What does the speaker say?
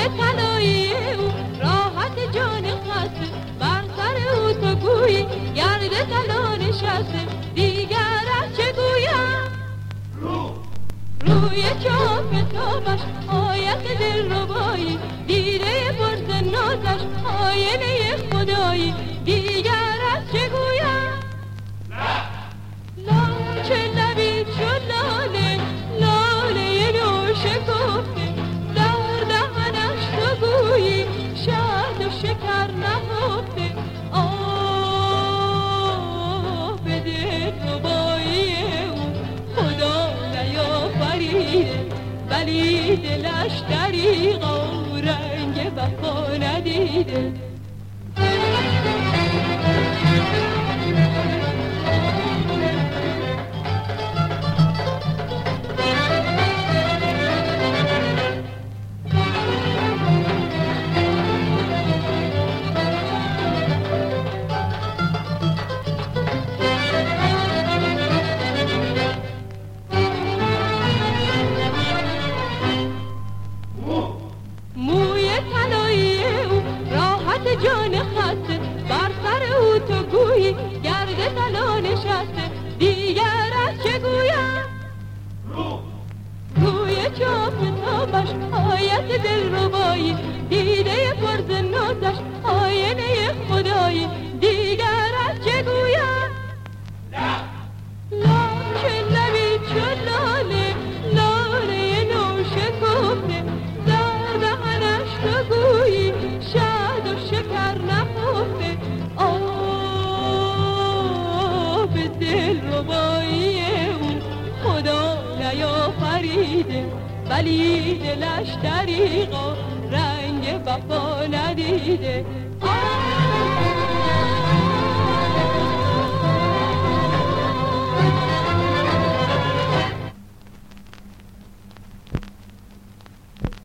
طلایی او راحت جان خسته، بر سر او تو گویی گرد طلا نشسته. دیگر از چه گویم روی چاپ کتابش آیت دلربایی، دیده پرس نازش آینه خدایی. دیگر از چه گویم لاله چه لبی چو لاله، لاله نو شکفته، در دهنش تو گویی شهد و شکر نهفته. آب دلربایی او خدا نیافریده، ولی دلش دریغا رنگ وفا ندیده. جان خسته، بر سر او تو گویی گرد طلا نشسته. دیگر از چه گویم روی چاپ کتابش آیت دلربایی، دیده پرس نازش آینه خدایی. دیگر از چه گویم لاله لبی چو لاله، لاله نو شکفته، در دهنش تو گویی شهد و شکر نهفته. آب دلربایی او خدا نیافریده، ولی دلش دریغا رنگ وفا ندیده.